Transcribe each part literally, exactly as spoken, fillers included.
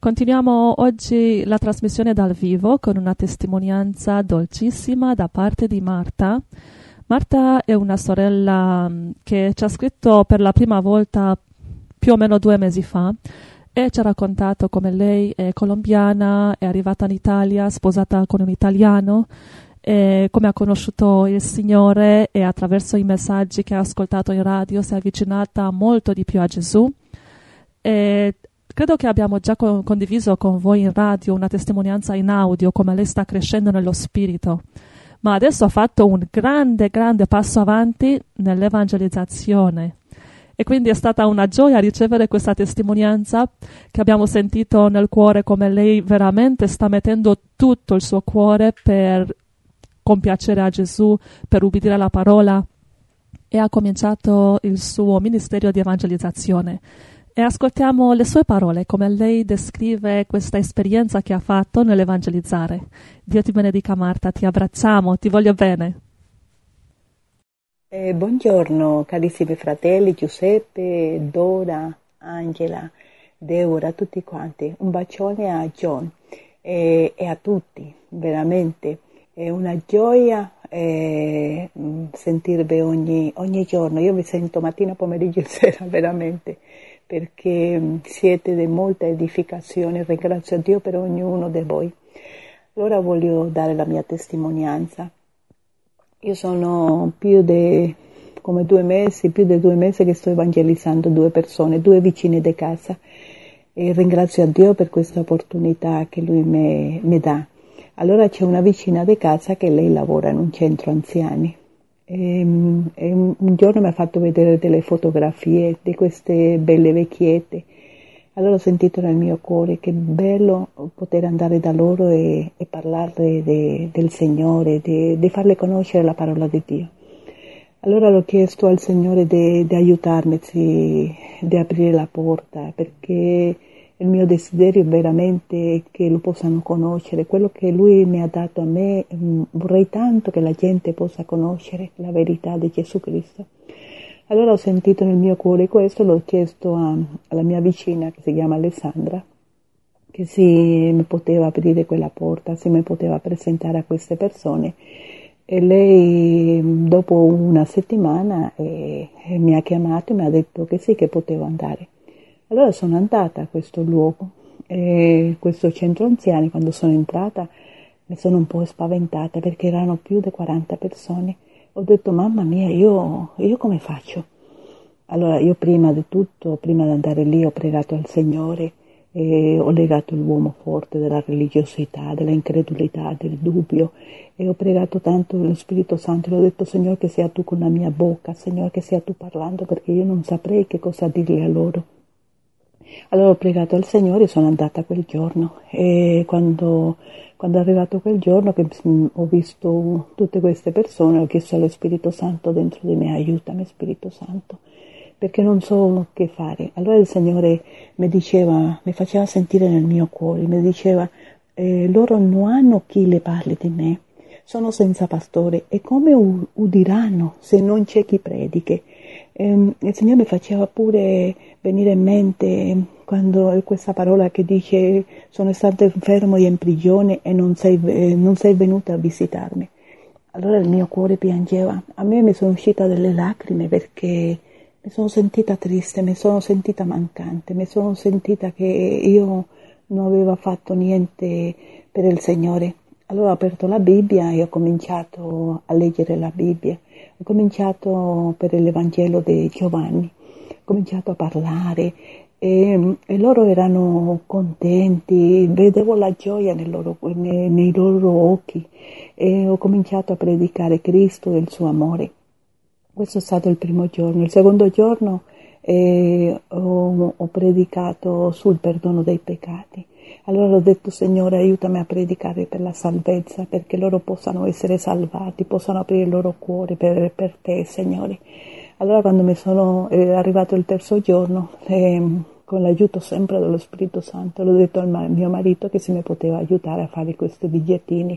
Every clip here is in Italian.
Continuiamo oggi la trasmissione dal vivo con una testimonianza dolcissima da parte di Marta. Marta è una sorella che ci ha scritto per la prima volta più o meno due mesi fa e ci ha raccontato come lei è colombiana, è arrivata in Italia, sposata con un italiano, e come ha conosciuto il Signore e attraverso i messaggi che ha ascoltato in radio si è avvicinata molto di più a Gesù. E credo che abbiamo già co- condiviso con voi in radio una testimonianza in audio come lei sta crescendo nello spirito, ma adesso ha fatto un grande, grande passo avanti nell'evangelizzazione. E quindi è stata una gioia ricevere questa testimonianza che abbiamo sentito nel cuore, come lei veramente sta mettendo tutto il suo cuore per compiacere a Gesù, per ubbidire la parola, e ha cominciato il suo ministero di evangelizzazione. E ascoltiamo le sue parole, come lei descrive questa esperienza che ha fatto nell'evangelizzare. Dio ti benedica, Marta, ti abbracciamo, ti voglio bene. Eh, buongiorno carissimi fratelli Giuseppe, Dora, Angela, Deborah, tutti quanti. Un bacione a John e, e a tutti, veramente. È una gioia eh, sentirvi ogni, ogni giorno. Io vi sento mattina, pomeriggio e sera, veramente, perché siete di molta edificazione. Ringrazio Dio per ognuno di voi. Allora voglio dare la mia testimonianza. Io sono più di come due mesi, più di due mesi che sto evangelizzando due persone, due vicine di casa, e ringrazio a Dio per questa opportunità che Lui mi, mi dà. Allora c'è una vicina di casa che lei lavora in un centro anziani. E, e un giorno mi ha fatto vedere delle fotografie di queste belle vecchiette. Allora ho sentito nel mio cuore che bello poter andare da loro e, e parlarle de, del Signore, di farle conoscere la parola di Dio. Allora l'ho chiesto al Signore di aiutarmi, di aprire la porta, perché il mio desiderio è veramente che lo possano conoscere. Quello che Lui mi ha dato a me, vorrei tanto che la gente possa conoscere la verità di Gesù Cristo. Allora ho sentito nel mio cuore questo, l'ho chiesto a, alla mia vicina che si chiama Alessandra, che se mi poteva aprire quella porta, se mi poteva presentare a queste persone. E lei dopo una settimana eh, mi ha chiamato e mi ha detto che sì, che potevo andare. Allora sono andata a questo luogo, e questo centro anziani. Quando sono entrata mi sono un po' spaventata perché erano più di quaranta persone. Ho detto, mamma mia, io, io come faccio? Allora io prima di tutto, prima di andare lì, ho pregato al Signore e ho legato l'uomo forte della religiosità, della incredulità, del dubbio, e ho pregato tanto lo Spirito Santo. Le ho detto, Signore, che sia tu con la mia bocca, Signore, che sia tu parlando, perché io non saprei che cosa dirle a loro. Allora ho pregato al Signore e sono andata quel giorno, e quando, quando è arrivato quel giorno che ho visto tutte queste persone, ho chiesto allo Spirito Santo dentro di me, aiutami Spirito Santo, perché non so che fare. Allora il Signore mi diceva, mi faceva sentire nel mio cuore, mi diceva, eh, loro non hanno chi le parli di me, sono senza pastore, e come u- udiranno se non c'è chi predichi? Eh, il Signore mi faceva pure venire in mente quando questa parola che dice, sono stato infermo e in prigione e non sei, eh, non sei venuta a visitarmi. Allora il mio cuore piangeva, a me mi sono uscite delle lacrime perché mi sono sentita triste, mi sono sentita mancante, mi sono sentita che io non avevo fatto niente per il Signore. Allora ho aperto la Bibbia e ho cominciato a leggere la Bibbia, ho cominciato per l'Evangelo di Giovanni, ho cominciato a parlare e, e loro erano contenti, vedevo la gioia nei loro, nei, nei loro occhi, e ho cominciato a predicare Cristo e il suo amore. Questo è stato il primo giorno. Il secondo giorno eh, ho, ho predicato sul perdono dei peccati. Allora ho detto, Signore, aiutami a predicare per la salvezza, perché loro possano essere salvati, possano aprire il loro cuore per, per te, Signore. Allora quando mi sono eh, arrivato il terzo giorno, eh, con l'aiuto sempre dello Spirito Santo, l'ho detto al ma- mio marito che se mi poteva aiutare a fare questi bigliettini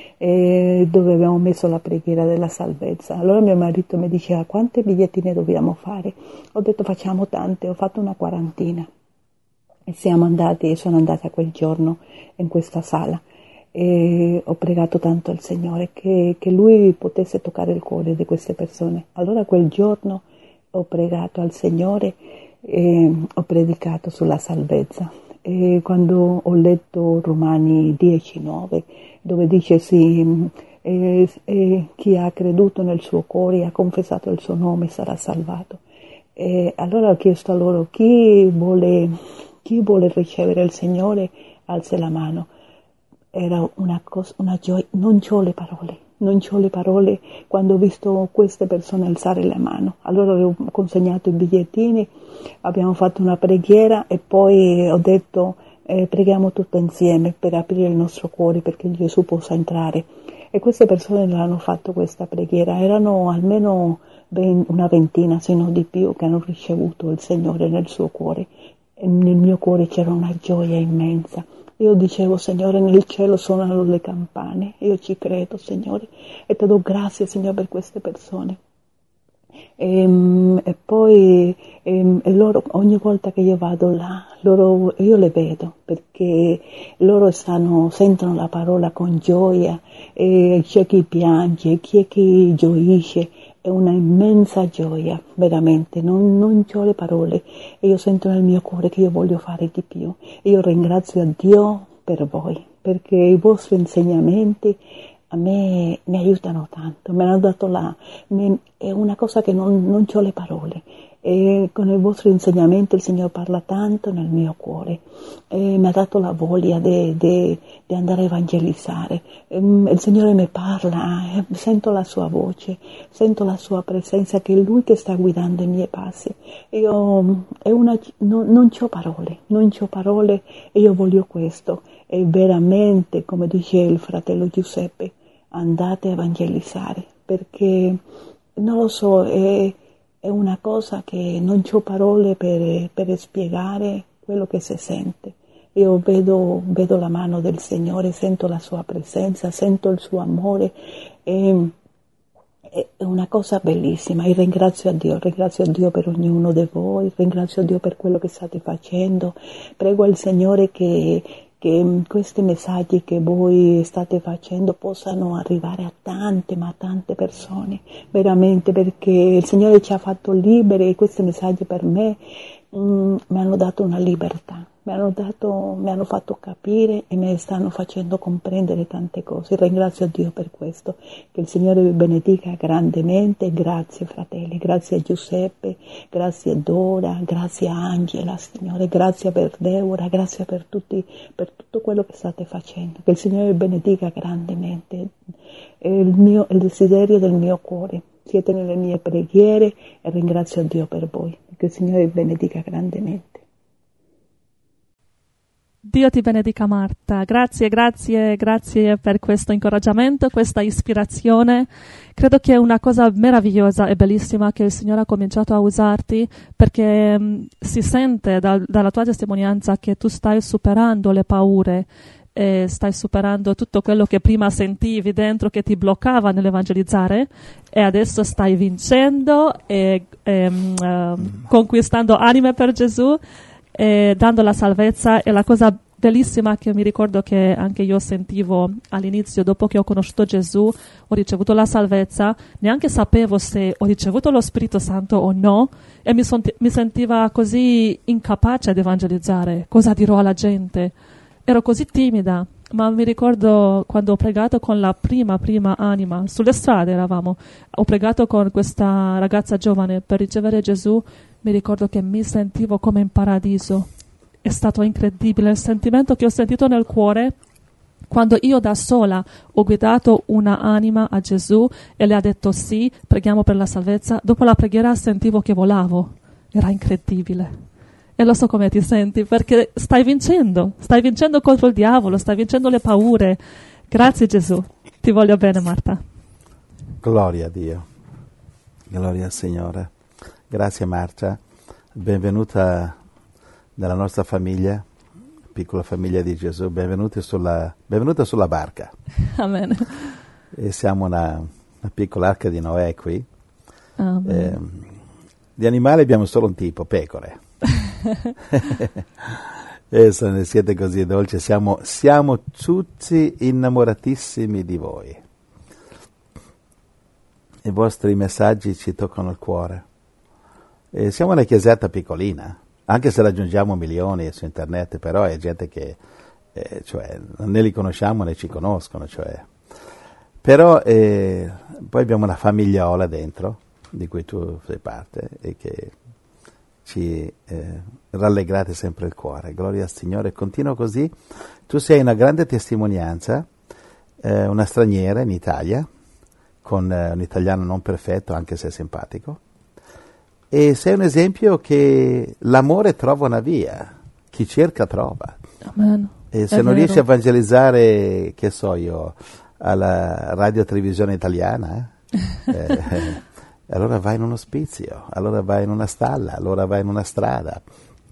eh, dove abbiamo messo la preghiera della salvezza. Allora mio marito mi diceva, quante bigliettine dobbiamo fare? Ho detto, facciamo tante, ho fatto una quarantina. E siamo andati, sono andata quel giorno in questa sala e ho pregato tanto al Signore che, che Lui potesse toccare il cuore di queste persone. Allora quel giorno ho pregato al Signore e ho predicato sulla salvezza. E quando ho letto Romani dieci nove, dove dice sì, e, e chi ha creduto nel suo cuore e ha confessato il suo nome sarà salvato. E allora ho chiesto a loro chi vuole, chi vuole ricevere il Signore, alzi la mano. Era una cosa, una gioia, non c'ho le parole, non c'ho le parole quando ho visto queste persone alzare la mano. Allora ho consegnato i bigliettini, abbiamo fatto una preghiera e poi ho detto eh, preghiamo tutti insieme per aprire il nostro cuore perché Gesù possa entrare. E queste persone l'hanno fatto questa preghiera, erano almeno una ventina, se non di più, che hanno ricevuto il Signore nel suo cuore. E nel mio cuore c'era una gioia immensa. Io dicevo, Signore, nel cielo suonano le campane, io ci credo, Signore, e ti do grazie, Signore, per queste persone. E, e poi e, e loro, ogni volta che io vado là, loro, io le vedo, perché loro stanno, sentono la parola con gioia, e c'è chi piange, c'è chi gioisce, è una immensa gioia, veramente, non, non ho le parole, e io sento nel mio cuore che io voglio fare di più. Io ringrazio a Dio per voi, perché i vostri insegnamenti a me mi aiutano tanto, me l'hanno dato là, mi, è una cosa che non, non ho le parole, e con il vostro insegnamento il Signore parla tanto nel mio cuore, e mi ha dato la voglia di andare a evangelizzare, e, il Signore mi parla, e sento la sua voce, sento la sua presenza, che è Lui che sta guidando i miei passi. Io è una, no, non ho parole, non ho parole, e io voglio questo, e veramente, come dice il fratello Giuseppe, andate a evangelizzare, perché non lo so, è, è una cosa che non ho parole per, per spiegare quello che si sente. Io vedo, vedo la mano del Signore, sento la sua presenza, sento il suo amore, e, è una cosa bellissima, e ringrazio a Dio, ringrazio a Dio per ognuno di voi, ringrazio a Dio per quello che state facendo, prego al Signore che che questi messaggi che voi state facendo possano arrivare a tante, ma tante persone, veramente, perché il Signore ci ha fatto liberi, e questi messaggi per me mm, mi hanno dato una libertà, mi hanno dato, mi hanno fatto capire e mi stanno facendo comprendere tante cose. Ringrazio a Dio per questo, che il Signore vi benedica grandemente. Grazie fratelli, grazie a Giuseppe, grazie a Dora, grazie a Angela, Signore, grazie per Deborah, grazie per tutti, per tutto quello che state facendo, che il Signore vi benedica grandemente. È il mio, il desiderio del mio cuore, siete nelle mie preghiere, e ringrazio a Dio per voi, che il Signore vi benedica grandemente. Dio ti benedica Marta, grazie, grazie, grazie per questo incoraggiamento, questa ispirazione. Credo che è una cosa meravigliosa e bellissima che il Signore ha cominciato a usarti, perché mh, si sente dal, dalla tua testimonianza che tu stai superando le paure, e stai superando tutto quello che prima sentivi dentro che ti bloccava nell'evangelizzare, e adesso stai vincendo e, e mh, conquistando anime per Gesù, e dando la salvezza. E la cosa bellissima che mi ricordo che anche io sentivo all'inizio, dopo che ho conosciuto Gesù, ho ricevuto la salvezza, neanche sapevo se ho ricevuto lo Spirito Santo o no, e mi, son, mi sentiva così incapace di evangelizzare, cosa dirò alla gente, ero così timida. Ma mi ricordo quando ho pregato con la prima, prima anima, sulle strade eravamo, ho pregato con questa ragazza giovane per ricevere Gesù, mi ricordo che mi sentivo come in paradiso. È stato incredibile il sentimento che ho sentito nel cuore quando io da sola ho guidato una anima a Gesù e le ha detto sì, preghiamo per la salvezza. Dopo la preghiera sentivo che volavo, era incredibile. E lo so come ti senti, perché stai vincendo, stai vincendo contro il diavolo, stai vincendo le paure. Grazie Gesù, ti voglio bene Marta. Gloria a Dio, gloria al Signore. Grazie Marta, benvenuta nella nostra famiglia, piccola famiglia di Gesù, benvenuta sulla, benvenuta sulla barca. Amen. E siamo una, una piccola arca di Noè qui. Amen. Eh, di animali abbiamo solo un tipo, pecore. E sono, siete così dolci, siamo, siamo tutti innamoratissimi di voi. I vostri messaggi ci toccano il cuore. E siamo una chiesetta piccolina, anche se raggiungiamo milioni su internet, però è gente che eh, cioè, né li conosciamo né ci conoscono. Cioè. Però eh, poi abbiamo una famigliola dentro, di cui tu sei parte, e che ci eh, rallegrate sempre il cuore. Gloria al Signore, continua così. Tu sei una grande testimonianza, eh, una straniera in Italia, con eh, un italiano non perfetto, anche se simpatico, e sei un esempio che l'amore trova una via, chi cerca trova. Amen. E se È non vero. riesci a evangelizzare, che so io, alla radio televisione italiana, eh, eh, allora vai in un ospizio, allora vai in una stalla, allora vai in una strada,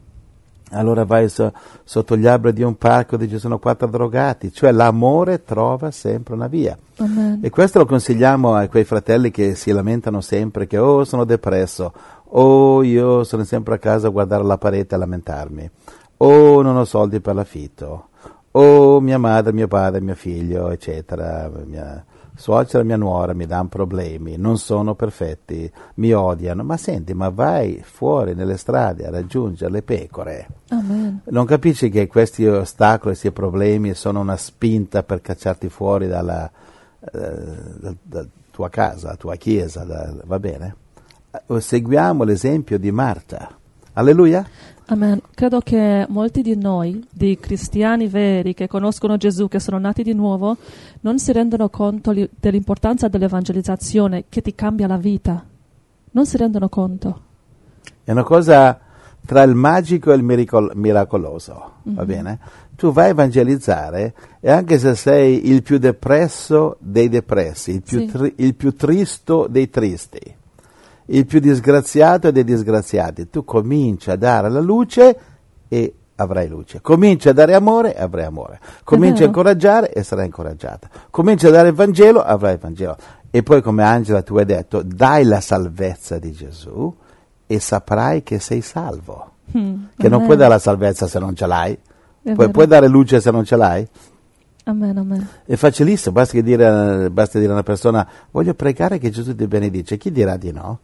allora vai so, sotto gli alberi di un parco dove ci sono quattro drogati, cioè l'amore trova sempre una via. Amen. E questo lo consigliamo a quei fratelli che si lamentano sempre che oh sono depresso, oh io sono sempre a casa a guardare la parete e lamentarmi, oh non ho soldi per l'affitto, oh mia madre, mio padre, mio figlio, eccetera, mia suocera, mia nuora mi danno problemi, non sono perfetti, mi odiano. Ma senti, ma vai fuori nelle strade a raggiungere le pecore. Amen. Non capisci che questi ostacoli, questi problemi sono una spinta per cacciarti fuori dalla, eh, da, da tua casa, tua chiesa, da, va bene? Seguiamo l'esempio di Marta. Alleluia. Amen. Credo che molti di noi, di cristiani veri che conoscono Gesù, che sono nati di nuovo, non si rendono conto li- dell'importanza dell'evangelizzazione che ti cambia la vita. Non si rendono conto. È una cosa tra il magico e il miracol- miracoloso, va Mhm. bene? Tu vai a evangelizzare e anche se sei il più depresso dei depressi, il più, Sì. tri- il più tristo dei tristi, il più disgraziato dei disgraziati, tu cominci a dare la luce e avrai luce. Cominci a dare amore e avrai amore. Cominci a vero. incoraggiare e sarai incoraggiata. Cominci a dare il Vangelo, avrai il Vangelo. E poi, come Angela tu hai detto, dai la salvezza di Gesù e saprai che sei salvo. Mm. Che non Amen. puoi dare la salvezza se non ce l'hai. È Puoi, vero. puoi dare luce se non ce l'hai. Amen, amen. È facilissimo, basta che dire, basta dire a una persona voglio pregare che Gesù ti benedice. Chi dirà di no?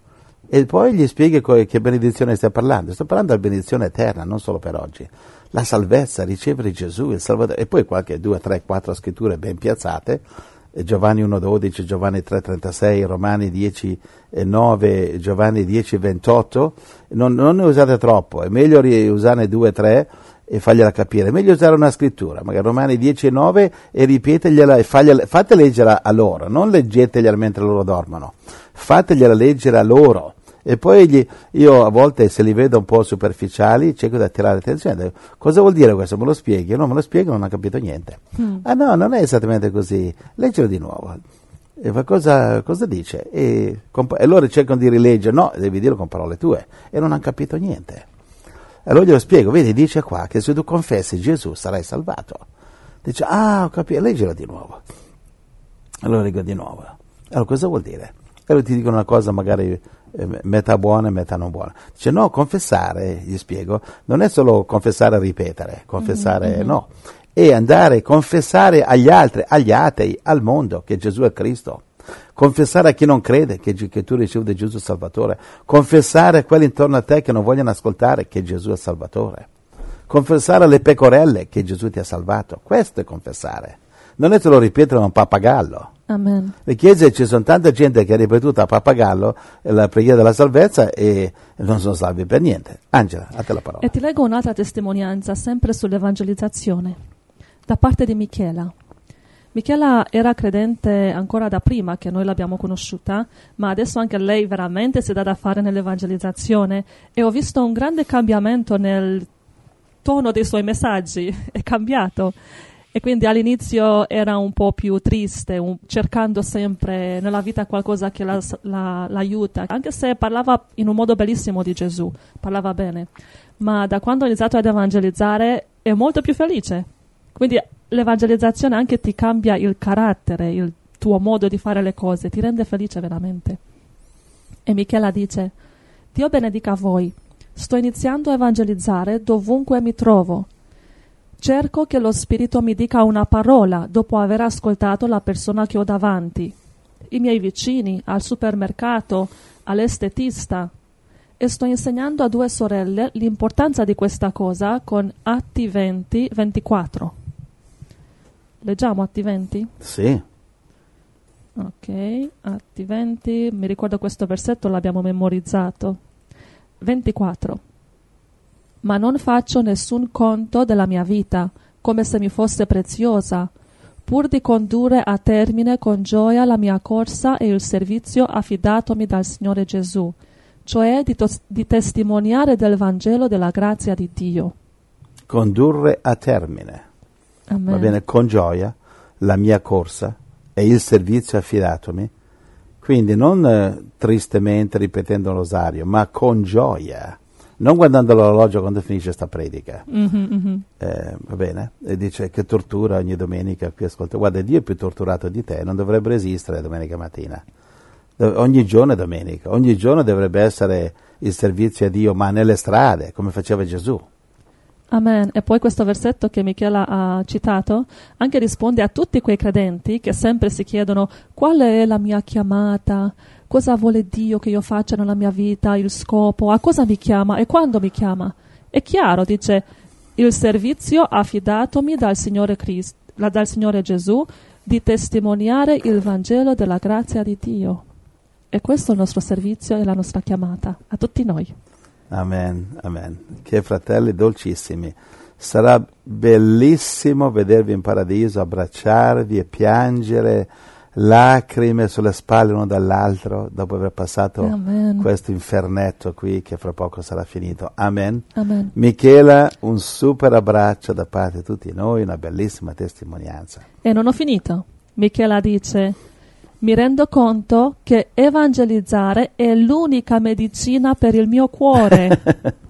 E poi gli spieghi co- che benedizione stai parlando. Sto parlando della benedizione eterna, non solo per oggi. La salvezza, ricevere Gesù, il Salvatore. E poi qualche due, tre, quattro scritture ben piazzate. Eh, Giovanni uno dodici, Giovanni tre trentasei, Romani dieci nove, Giovanni dieci ventotto. Non, non ne usate troppo, è meglio ri- usarne due, tre e fargliela capire. È meglio usare una scrittura, magari Romani dieci nove e ripetegliela e fagliela, fate leggere a loro, non leggetegliela mentre loro dormono. Fategliela leggere a loro. E poi gli, io a volte se li vedo un po' superficiali cerco di attirare l'attenzione. Cosa vuol dire questo? Me lo spieghi? No, me lo spiego, non ho capito niente. Mm. Ah no, non è esattamente così. Leggilo di nuovo. E fa cosa, cosa dice? E, comp- e loro cercano di rileggere. No, devi dirlo con parole tue. E non hanno capito niente. Allora glielo spiego. Vedi, dice qua che se tu confessi Gesù sarai salvato. Dice, ah, ho capito. Leggilo di nuovo. Allora leggo di nuovo. Allora cosa vuol dire? E allora ti dicono una cosa magari eh, metà buona e metà non buona. Dice no, confessare, gli spiego, non è solo confessare e ripetere, confessare Mhm. no, è andare a confessare agli altri, agli atei, al mondo che Gesù è Cristo. Confessare a chi non crede che, che tu ricevi Gesù il Salvatore. Confessare a quelli intorno a te che non vogliono ascoltare che Gesù è il Salvatore. Confessare alle pecorelle che Gesù ti ha salvato. Questo è confessare. Non è solo ripetere a un pappagallo. Amen. Le chiese ci sono tanta gente che ha ripetuto a pappagallo la preghiera della salvezza e non sono salvi per niente. Angela, a te la parola. E ti leggo un'altra testimonianza, sempre sull'evangelizzazione, da parte di Michela. Michela era credente ancora da prima che noi l'abbiamo conosciuta, ma adesso anche lei veramente si dà da fare nell'evangelizzazione e ho visto un grande cambiamento nel tono dei suoi messaggi, è cambiato. E quindi all'inizio era un po' più triste, un- cercando sempre nella vita qualcosa che la, la- l'aiuta, anche se parlava in un modo bellissimo di Gesù, parlava bene. Ma da quando ha iniziato ad evangelizzare è molto più felice. Quindi l'evangelizzazione anche ti cambia il carattere, il tuo modo di fare le cose, ti rende felice veramente. E Michela dice, Dio benedica voi. sto iniziando a evangelizzare dovunque mi trovo. Cerco che lo Spirito mi dica una parola dopo aver ascoltato la persona che ho davanti, i miei vicini, al supermercato, all'estetista. E sto insegnando a due sorelle l'importanza di questa cosa con Atti venti ventiquattro. Leggiamo Atti venti? Sì. Ok, Atti venti, mi ricordo questo versetto, l'abbiamo memorizzato. ventiquattro. Ma non faccio nessun conto della mia vita, come se mi fosse preziosa, pur di condurre a termine con gioia la mia corsa e il servizio affidatomi dal Signore Gesù, cioè di, tos- di testimoniare del Vangelo della grazia di Dio. Condurre a termine. Amen. Va bene, con gioia la mia corsa e il servizio affidatomi. Quindi non eh, tristemente ripetendo un rosario, ma con gioia. Non guardando l'orologio quando finisce sta predica. Mm-hmm, mm-hmm. Eh, va bene? E dice che tortura ogni domenica qui ascolta. Guarda, Dio è più torturato di te, non dovrebbero esistere domenica mattina. Do- ogni giorno è domenica, ogni giorno dovrebbe essere il servizio a Dio, ma nelle strade, come faceva Gesù. Amen. E poi questo versetto che Michela ha citato anche risponde a tutti quei credenti che sempre si chiedono qual è la mia chiamata, cosa vuole Dio che io faccia nella mia vita, il scopo, a cosa mi chiama e quando mi chiama. È chiaro, dice, il servizio affidatomi dal Signore Cristo, dal Signore Gesù, di testimoniare il Vangelo della grazia di Dio. E questo è il nostro servizio e la nostra chiamata a tutti noi. Amen, amen. Che fratelli dolcissimi. Sarà bellissimo vedervi in paradiso, abbracciarvi e piangere lacrime sulle spalle l'uno dall'altro dopo aver passato Amen. Questo infernetto qui che fra poco sarà finito. Amen. Amen. Michela, un super abbraccio da parte di tutti noi, una bellissima testimonianza. E non ho finito. Michela dice: mi rendo conto che evangelizzare è l'unica medicina per il mio cuore.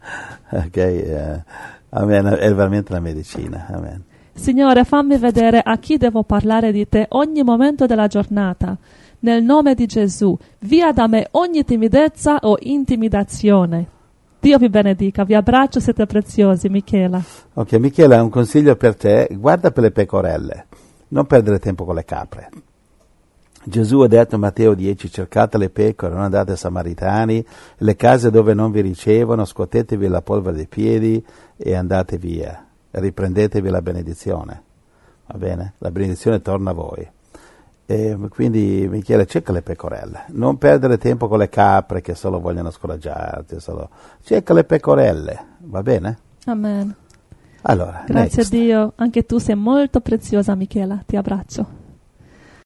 Ok, uh, amen, è veramente una medicina. Amen. Signore, fammi vedere a chi devo parlare di te ogni momento della giornata. Nel nome di Gesù, via da me ogni timidezza o intimidazione. Dio vi benedica, vi abbraccio, siete preziosi, Michela. Ok, Michela, un consiglio per te, guarda per le pecorelle, non perdere tempo con le capre. Gesù ha detto in Matteo dieci, cercate le pecore, non andate ai Samaritani, le case dove non vi ricevono, scuotetevi la polvere dei piedi e andate via, riprendetevi la benedizione, va bene? La benedizione torna a voi. E quindi Michele, cerca le pecorelle, non perdere tempo con le capre che solo vogliono scoraggiarti, solo... cerca le pecorelle, va bene? Amen. Allora, grazie next. a Dio, anche tu sei molto preziosa, Michela, ti abbraccio.